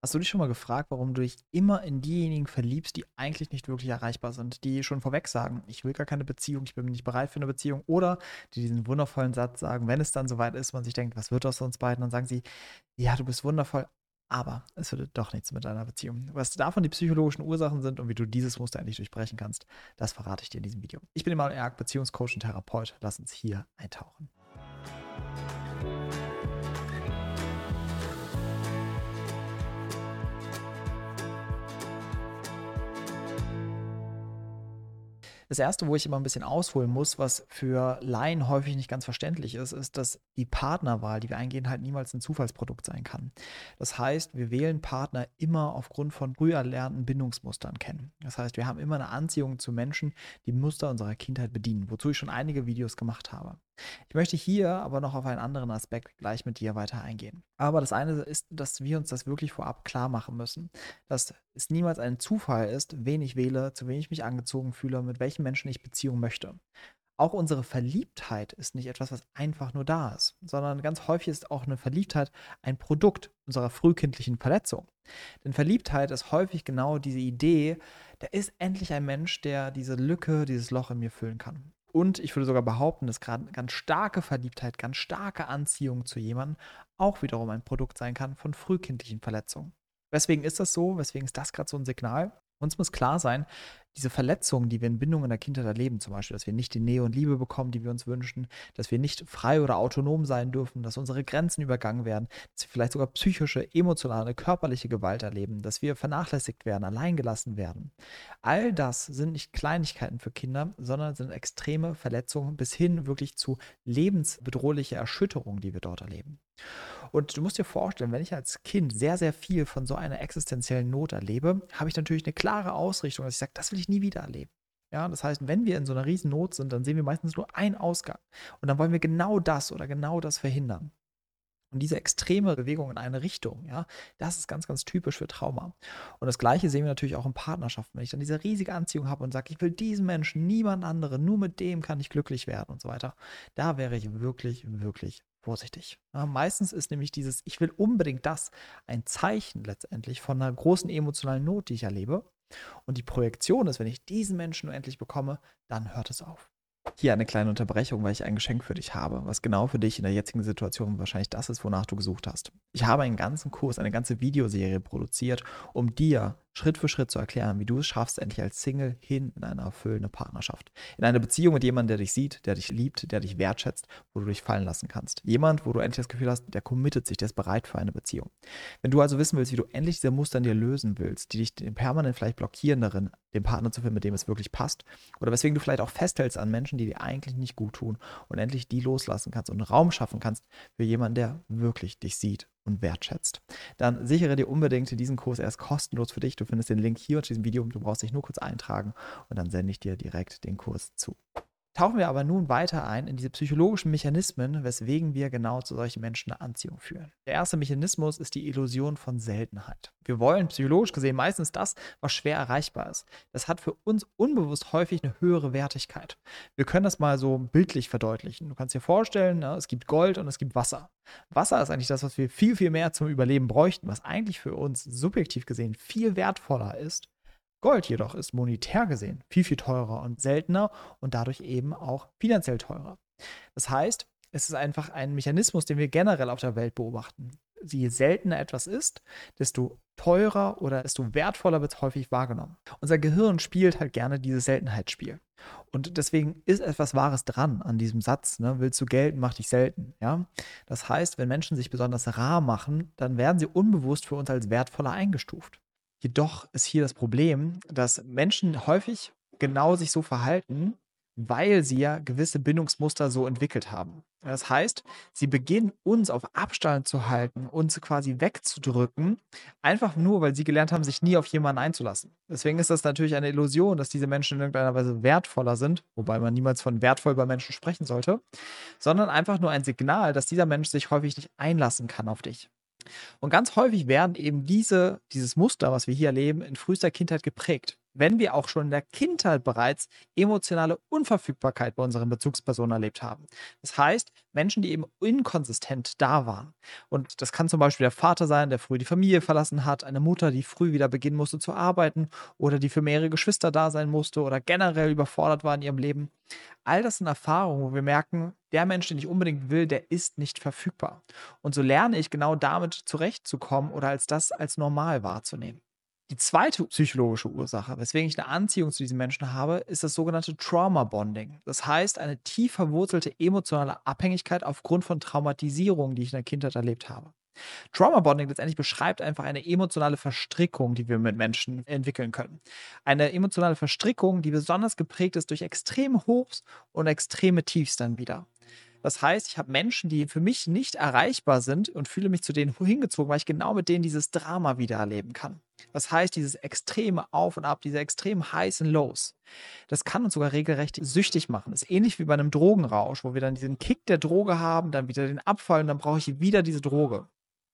Hast du dich schon mal gefragt, warum du dich immer in diejenigen verliebst, die eigentlich nicht wirklich erreichbar sind, die schon vorweg sagen, ich will gar keine Beziehung, ich bin nicht bereit für eine Beziehung, oder die diesen wundervollen Satz sagen, wenn es dann soweit ist, man sich denkt, was wird aus uns beiden, dann sagen sie, ja, du bist wundervoll, aber es wird doch nichts mit einer Beziehung. Was davon die psychologischen Ursachen sind und wie du dieses Muster endlich durchbrechen kannst, das verrate ich dir in diesem Video. Ich bin Emanuel Erk, Beziehungscoach und Therapeut. Lass uns hier eintauchen. Das Erste, wo ich immer ein bisschen ausholen muss, was für Laien häufig nicht ganz verständlich ist, ist, dass die Partnerwahl, die wir eingehen, halt niemals ein Zufallsprodukt sein kann. Das heißt, wir wählen Partner immer aufgrund von früh erlernten Bindungsmustern kennen. Das heißt, wir haben immer eine Anziehung zu Menschen, die Muster unserer Kindheit bedienen, wozu ich schon einige Videos gemacht habe. Ich möchte hier aber noch auf einen anderen Aspekt gleich mit dir weiter eingehen. Aber das eine ist, dass wir uns das wirklich vorab klar machen müssen, dass es niemals ein Zufall ist, wen ich wähle, zu wem ich mich angezogen fühle, mit welchen Menschen ich Beziehung möchte. Auch unsere Verliebtheit ist nicht etwas, was einfach nur da ist, sondern ganz häufig ist auch eine Verliebtheit ein Produkt unserer frühkindlichen Verletzung. Denn Verliebtheit ist häufig genau diese Idee, da ist endlich ein Mensch, der diese Lücke, dieses Loch in mir füllen kann. Und ich würde sogar behaupten, dass gerade ganz starke Verliebtheit, ganz starke Anziehung zu jemandem auch wiederum ein Produkt sein kann von frühkindlichen Verletzungen. Weswegen ist das so? Weswegen ist das gerade so ein Signal? Uns muss klar sein, diese Verletzungen, die wir in Bindungen in der Kindheit erleben, zum Beispiel, dass wir nicht die Nähe und Liebe bekommen, die wir uns wünschen, dass wir nicht frei oder autonom sein dürfen, dass unsere Grenzen übergangen werden, dass wir vielleicht sogar psychische, emotionale, körperliche Gewalt erleben, dass wir vernachlässigt werden, alleingelassen werden. All das sind nicht Kleinigkeiten für Kinder, sondern sind extreme Verletzungen bis hin wirklich zu lebensbedrohliche Erschütterungen, die wir dort erleben. Und du musst dir vorstellen, wenn ich als Kind sehr, sehr viel von so einer existenziellen Not erlebe, habe ich natürlich eine klare Ausrichtung, dass ich sage, das will ich nie wieder erleben. Ja, das heißt, wenn wir in so einer riesen Not sind, dann sehen wir meistens nur einen Ausgang. Und dann wollen wir genau das oder genau das verhindern. Und diese extreme Bewegung in eine Richtung, ja, das ist ganz, ganz typisch für Trauma. Und das Gleiche sehen wir natürlich auch in Partnerschaften. Wenn ich dann diese riesige Anziehung habe und sage, ich will diesen Menschen, niemand anderen, nur mit dem kann ich glücklich werden und so weiter, da wäre ich wirklich, wirklich vorsichtig. Ja, meistens ist nämlich dieses, ich will unbedingt das, ein Zeichen letztendlich von einer großen emotionalen Not, die ich erlebe. Und die Projektion ist, wenn ich diesen Menschen nur endlich bekomme, dann hört es auf. Hier eine kleine Unterbrechung, weil ich ein Geschenk für dich habe, was genau für dich in der jetzigen Situation wahrscheinlich das ist, wonach du gesucht hast. Ich habe einen ganzen Kurs, eine ganze Videoserie produziert, um dir Schritt für Schritt zu erklären, wie du es schaffst, endlich als Single hin in eine erfüllende Partnerschaft. In eine Beziehung mit jemandem, der dich sieht, der dich liebt, der dich wertschätzt, wo du dich fallen lassen kannst. Jemand, wo du endlich das Gefühl hast, der committet sich, der ist bereit für eine Beziehung. Wenn du also wissen willst, wie du endlich diese Muster in dir lösen willst, die dich permanent vielleicht blockieren darin, den Partner zu finden, mit dem es wirklich passt, oder weswegen du vielleicht auch festhältst an Menschen, die dir eigentlich nicht gut tun und endlich die loslassen kannst und Raum schaffen kannst für jemanden, der wirklich dich sieht und wertschätzt, dann sichere dir unbedingt diesen Kurs. Er ist kostenlos für dich. Du findest den Link hier unter diesem Video. Du brauchst dich nur kurz eintragen und dann sende ich dir direkt den Kurs zu. Tauchen wir aber nun weiter ein in diese psychologischen Mechanismen, weswegen wir genau zu solchen Menschen eine Anziehung führen. Der erste Mechanismus ist die Illusion von Seltenheit. Wir wollen psychologisch gesehen meistens das, was schwer erreichbar ist. Das hat für uns unbewusst häufig eine höhere Wertigkeit. Wir können das mal so bildlich verdeutlichen. Du kannst dir vorstellen, es gibt Gold und es gibt Wasser. Wasser ist eigentlich das, was wir viel, viel mehr zum Überleben bräuchten, was eigentlich für uns subjektiv gesehen viel wertvoller ist. Gold jedoch ist monetär gesehen viel, viel teurer und seltener und dadurch eben auch finanziell teurer. Das heißt, es ist einfach ein Mechanismus, den wir generell auf der Welt beobachten. Je seltener etwas ist, desto teurer oder desto wertvoller wird es häufig wahrgenommen. Unser Gehirn spielt halt gerne dieses Seltenheitsspiel. Und deswegen ist etwas Wahres dran an diesem Satz, ne? Willst du Geld, mach dich selten. Ja? Das heißt, wenn Menschen sich besonders rar machen, dann werden sie unbewusst für uns als wertvoller eingestuft. Jedoch ist hier das Problem, dass Menschen häufig genau sich so verhalten, weil sie ja gewisse Bindungsmuster so entwickelt haben. Das heißt, sie beginnen uns auf Abstand zu halten, uns quasi wegzudrücken, einfach nur, weil sie gelernt haben, sich nie auf jemanden einzulassen. Deswegen ist das natürlich eine Illusion, dass diese Menschen in irgendeiner Weise wertvoller sind, wobei man niemals von wertvoll bei Menschen sprechen sollte, sondern einfach nur ein Signal, dass dieser Mensch sich häufig nicht einlassen kann auf dich. Und ganz häufig werden eben dieses Muster, was wir hier erleben, in frühester Kindheit geprägt. wenn wir auch schon in der Kindheit bereits emotionale Unverfügbarkeit bei unseren Bezugspersonen erlebt haben. Das heißt, Menschen, die eben inkonsistent da waren. Und das kann zum Beispiel der Vater sein, der früh die Familie verlassen hat, eine Mutter, die früh wieder beginnen musste zu arbeiten oder die für mehrere Geschwister da sein musste oder generell überfordert war in ihrem Leben. All das sind Erfahrungen, wo wir merken, der Mensch, den ich unbedingt will, der ist nicht verfügbar. Und so lerne ich genau damit zurechtzukommen oder als das als normal wahrzunehmen. Die zweite psychologische Ursache, weswegen ich eine Anziehung zu diesen Menschen habe, ist das sogenannte Trauma Bonding. Das heißt, eine tief verwurzelte emotionale Abhängigkeit aufgrund von Traumatisierungen, die ich in der Kindheit erlebt habe. Trauma Bonding letztendlich beschreibt einfach eine emotionale Verstrickung, die wir mit Menschen entwickeln können. Eine emotionale Verstrickung, die besonders geprägt ist durch extreme Hochs und extreme Tiefs dann wieder. Das heißt, ich habe Menschen, die für mich nicht erreichbar sind und fühle mich zu denen hingezogen, weil ich genau mit denen dieses Drama wieder erleben kann. Das heißt, dieses extreme Auf und Ab, diese extremen Highs und Lows, das kann uns sogar regelrecht süchtig machen. Das ist ähnlich wie bei einem Drogenrausch, wo wir dann diesen Kick der Droge haben, dann wieder den Abfall und dann brauche ich wieder diese Droge.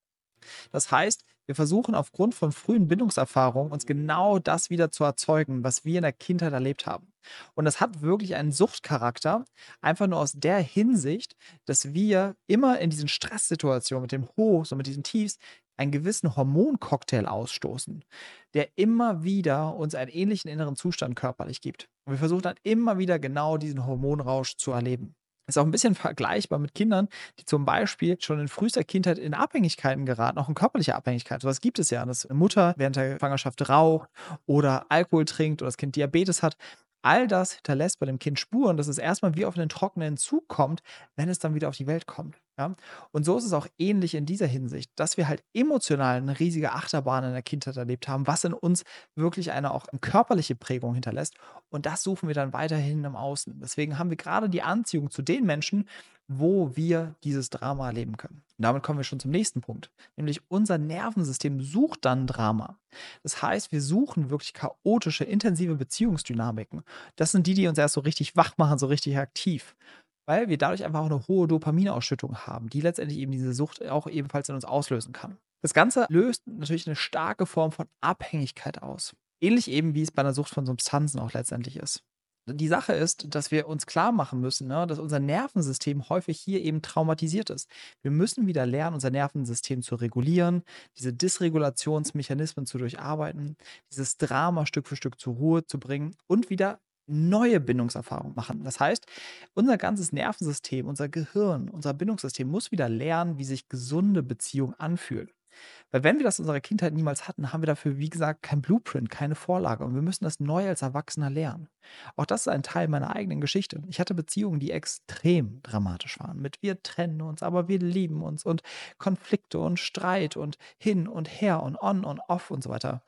Das heißt, wir versuchen aufgrund von frühen Bindungserfahrungen uns genau das wieder zu erzeugen, was wir in der Kindheit erlebt haben. Und das hat wirklich einen Suchtcharakter, einfach nur aus der Hinsicht, dass wir immer in diesen Stresssituationen mit dem Hochs und mit diesen Tiefs einen gewissen Hormoncocktail ausstoßen, der immer wieder uns einen ähnlichen inneren Zustand körperlich gibt. Und wir versuchen dann immer wieder genau diesen Hormonrausch zu erleben. Ist auch ein bisschen vergleichbar mit Kindern, die zum Beispiel schon in frühester Kindheit in Abhängigkeiten geraten, auch in körperliche Abhängigkeit. So was gibt es ja, dass eine Mutter während der Schwangerschaft raucht oder Alkohol trinkt oder das Kind Diabetes hat. All das hinterlässt bei dem Kind Spuren, dass es erstmal wie auf einen trockenen Zug kommt, wenn es dann wieder auf die Welt kommt, ja? Und so ist es auch ähnlich in dieser Hinsicht, dass wir halt emotional eine riesige Achterbahn in der Kindheit erlebt haben, was in uns wirklich eine auch körperliche Prägung hinterlässt. Und das suchen wir dann weiterhin im Außen. Deswegen haben wir gerade die Anziehung zu den Menschen, wo wir dieses Drama erleben können. Und damit kommen wir schon zum nächsten Punkt, nämlich unser Nervensystem sucht dann Drama. Das heißt, wir suchen wirklich chaotische, intensive Beziehungsdynamiken. Das sind die, die uns erst so richtig wach machen, so richtig aktiv. Weil wir dadurch einfach auch eine hohe Dopaminausschüttung haben, die letztendlich eben diese Sucht auch ebenfalls in uns auslösen kann. Das Ganze löst natürlich eine starke Form von Abhängigkeit aus. Ähnlich eben, wie es bei einer Sucht von Substanzen auch letztendlich ist. Die Sache ist, dass wir uns klar machen müssen, ne, dass unser Nervensystem häufig hier eben traumatisiert ist. Wir müssen wieder lernen, unser Nervensystem zu regulieren, diese Dysregulationsmechanismen zu durcharbeiten, dieses Drama Stück für Stück zur Ruhe zu bringen und wieder neue Bindungserfahrungen machen. Das heißt, unser ganzes Nervensystem, unser Gehirn, unser Bindungssystem muss wieder lernen, wie sich gesunde Beziehung anfühlt. Weil wenn wir das in unserer Kindheit niemals hatten, haben wir dafür, wie gesagt, kein Blueprint, keine Vorlage und wir müssen das neu als Erwachsener lernen. Auch das ist ein Teil meiner eigenen Geschichte. Ich hatte Beziehungen, die extrem dramatisch waren. Mit wir trennen uns, aber wir lieben uns und Konflikte und Streit und hin und her und on und off und so weiter.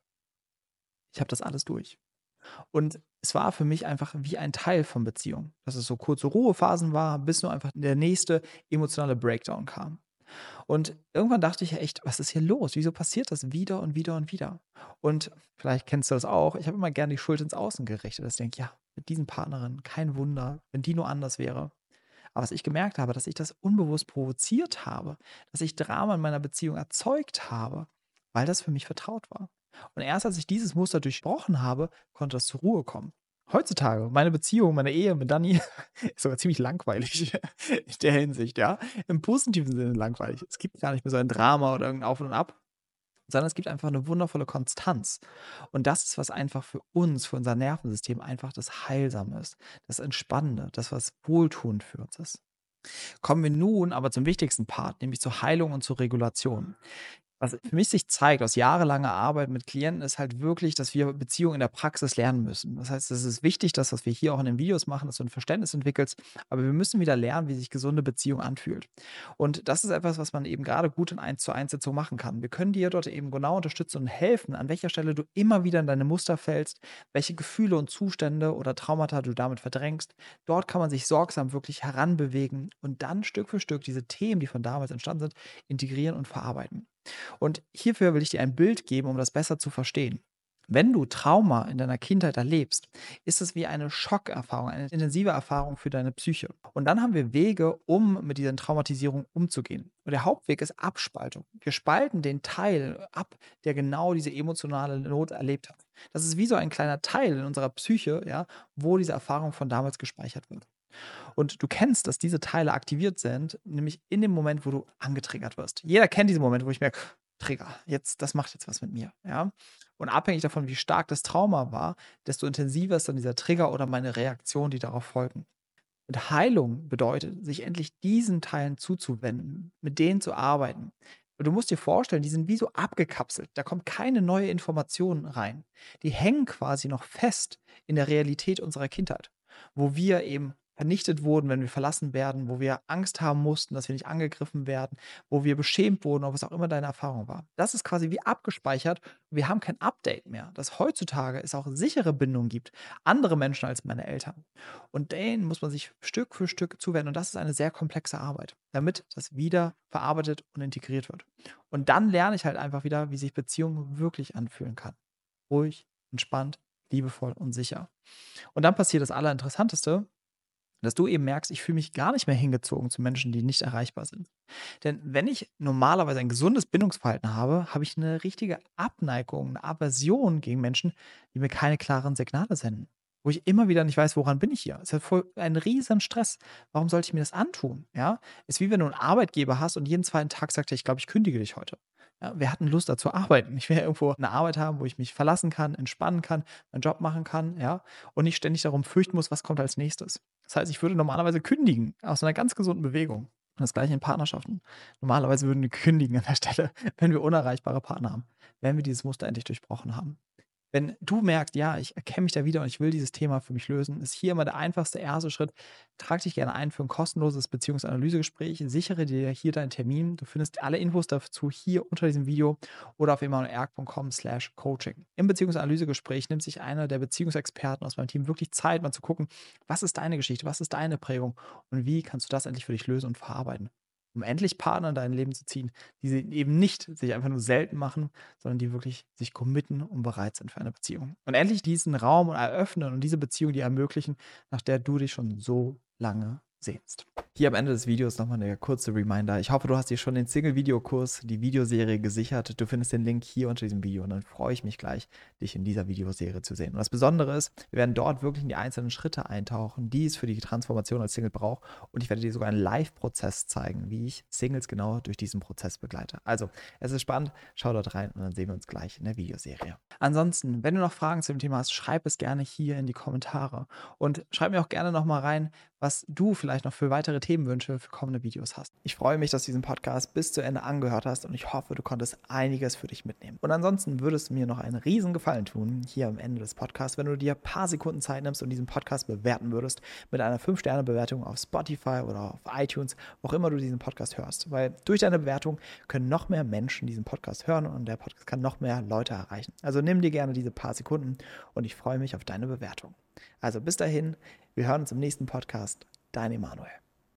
Ich habe das alles durch. Und es war für mich einfach wie ein Teil von Beziehung, dass es so kurze Ruhephasen war, bis nur einfach der nächste emotionale Breakdown kam. Und irgendwann dachte ich ja echt: „Was ist hier los? Wieso passiert das wieder und wieder und wieder?“ Und vielleicht kennst du das auch, ich habe immer gerne die Schuld ins Außen gerichtet, dass ich denke: „Ja, mit diesen Partnerinnen, kein Wunder, wenn die nur anders wäre.“ Aber was ich gemerkt habe, dass ich das unbewusst provoziert habe, dass ich Drama in meiner Beziehung erzeugt habe, weil das für mich vertraut war. Und erst als ich dieses Muster durchbrochen habe, konnte das zur Ruhe kommen. Heutzutage, meine Beziehung, meine Ehe mit Dani ist sogar ziemlich langweilig in der Hinsicht, ja. Im positiven Sinne langweilig. Es gibt gar nicht mehr so ein Drama oder irgendein Auf und Ab, sondern es gibt einfach eine wundervolle Konstanz. Und das ist, was einfach für uns, für unser Nervensystem einfach das Heilsame ist, das Entspannende, das, was wohltuend für uns ist. Kommen wir nun aber zum wichtigsten Part, nämlich zur Heilung und zur Regulation. Was für mich sich zeigt aus jahrelanger Arbeit mit Klienten, ist halt wirklich, dass wir Beziehungen in der Praxis lernen müssen. Das heißt, es ist wichtig, das, was wir hier auch in den Videos machen, dass du ein Verständnis entwickelst, aber wir müssen wieder lernen, wie sich gesunde Beziehung anfühlt. Und das ist etwas, was man eben gerade gut in 1:1 Sitzung machen kann. Wir können dir dort eben genau unterstützen und helfen, an welcher Stelle du immer wieder in deine Muster fällst, welche Gefühle und Zustände oder Traumata du damit verdrängst. Dort kann man sich sorgsam wirklich heranbewegen und dann Stück für Stück diese Themen, die von damals entstanden sind, integrieren und verarbeiten. Und hierfür will ich dir ein Bild geben, um das besser zu verstehen. Wenn du Trauma in deiner Kindheit erlebst, ist es wie eine Schockerfahrung, eine intensive Erfahrung für deine Psyche. Und dann haben wir Wege, um mit dieser Traumatisierung umzugehen. Und der Hauptweg ist Abspaltung. Wir spalten den Teil ab, der genau diese emotionale Not erlebt hat. Das ist wie so ein kleiner Teil in unserer Psyche, ja, wo diese Erfahrung von damals gespeichert wird. Und du kennst, dass diese Teile aktiviert sind, nämlich in dem Moment, wo du angetriggert wirst. Jeder kennt diesen Moment, wo ich merke, Trigger, das macht jetzt was mit mir, ja. Und abhängig davon, wie stark das Trauma war, desto intensiver ist dann dieser Trigger oder meine Reaktion, die darauf folgen. Und Heilung bedeutet, sich endlich diesen Teilen zuzuwenden, mit denen zu arbeiten. Und du musst dir vorstellen, die sind wie so abgekapselt. Da kommt keine neue Information rein. Die hängen quasi noch fest in der Realität unserer Kindheit, wo wir eben vernichtet wurden, wenn wir verlassen werden, wo wir Angst haben mussten, dass wir nicht angegriffen werden, wo wir beschämt wurden, oder was auch immer deine Erfahrung war. Das ist quasi wie abgespeichert. Wir haben kein Update mehr, dass heutzutage es auch sichere Bindungen gibt, andere Menschen als meine Eltern. Und denen muss man sich Stück für Stück zuwenden. Und das ist eine sehr komplexe Arbeit, damit das wieder verarbeitet und integriert wird. Und dann lerne ich halt einfach wieder, wie sich Beziehung wirklich anfühlen kann. Ruhig, entspannt, liebevoll und sicher. Und dann passiert das Allerinteressanteste, dass du eben merkst, ich fühle mich gar nicht mehr hingezogen zu Menschen, die nicht erreichbar sind. Denn wenn ich normalerweise ein gesundes Bindungsverhalten habe, habe ich eine richtige Abneigung, eine Aversion gegen Menschen, die mir keine klaren Signale senden. Wo ich immer wieder nicht weiß, woran bin ich hier? Es ist ja voll ein riesen Stress. Warum sollte ich mir das antun? Ja? Ist wie wenn du einen Arbeitgeber hast und jeden zweiten Tag sagt er, ich glaube, ich kündige dich heute. Ja, wer hat denn Lust, da zu arbeiten? Ich will ja irgendwo eine Arbeit haben, wo ich mich verlassen kann, entspannen kann, meinen Job machen kann, ja, und nicht ständig darum fürchten muss, was kommt als nächstes. Das heißt, ich würde normalerweise kündigen aus einer ganz gesunden Bewegung. Und das Gleiche in Partnerschaften. Normalerweise würden wir kündigen an der Stelle, wenn wir unerreichbare Partner haben, wenn wir dieses Muster endlich durchbrochen haben. Wenn du merkst, ja, ich erkenne mich da wieder und ich will dieses Thema für mich lösen, ist hier immer der einfachste erste Schritt. Trag dich gerne ein für ein kostenloses Beziehungsanalysegespräch. Sichere dir hier deinen Termin. Du findest alle Infos dazu hier unter diesem Video oder auf emanuelerg.com/coaching. Im Beziehungsanalysegespräch nimmt sich einer der Beziehungsexperten aus meinem Team wirklich Zeit, mal zu gucken, was ist deine Geschichte, was ist deine Prägung und wie kannst du das endlich für dich lösen und verarbeiten. Um endlich Partner in dein Leben zu ziehen, die sie eben nicht sich einfach nur selten machen, sondern die wirklich sich committen und bereit sind für eine Beziehung. Und endlich diesen Raum eröffnen und diese Beziehung, die ermöglichen, nach der du dich schon so lange sehnst. Hier am Ende des Videos nochmal eine kurze Reminder. Ich hoffe, du hast dir schon den Single-Videokurs, die Videoserie gesichert. Du findest den Link hier unter diesem Video und dann freue ich mich gleich, dich in dieser Videoserie zu sehen. Und das Besondere ist, wir werden dort wirklich in die einzelnen Schritte eintauchen, die es für die Transformation als Single braucht. Und ich werde dir sogar einen Live-Prozess zeigen, wie ich Singles genau durch diesen Prozess begleite. Also, es ist spannend. Schau dort rein und dann sehen wir uns gleich in der Videoserie. Ansonsten, wenn du noch Fragen zu dem Thema hast, schreib es gerne hier in die Kommentare. Und schreib mir auch gerne nochmal rein, was du vielleicht noch für weitere Themenwünsche für kommende Videos hast. Ich freue mich, dass du diesen Podcast bis zu Ende angehört hast und ich hoffe, du konntest einiges für dich mitnehmen. Und ansonsten würdest du mir noch einen riesen Gefallen tun, hier am Ende des Podcasts, wenn du dir ein paar Sekunden Zeit nimmst und diesen Podcast bewerten würdest mit einer 5-Sterne-Bewertung auf Spotify oder auf iTunes, wo auch immer du diesen Podcast hörst. Weil durch deine Bewertung können noch mehr Menschen diesen Podcast hören und der Podcast kann noch mehr Leute erreichen. Also nimm dir gerne diese paar Sekunden und ich freue mich auf deine Bewertung. Also bis dahin, wir hören uns im nächsten Podcast. Dein Emanuel.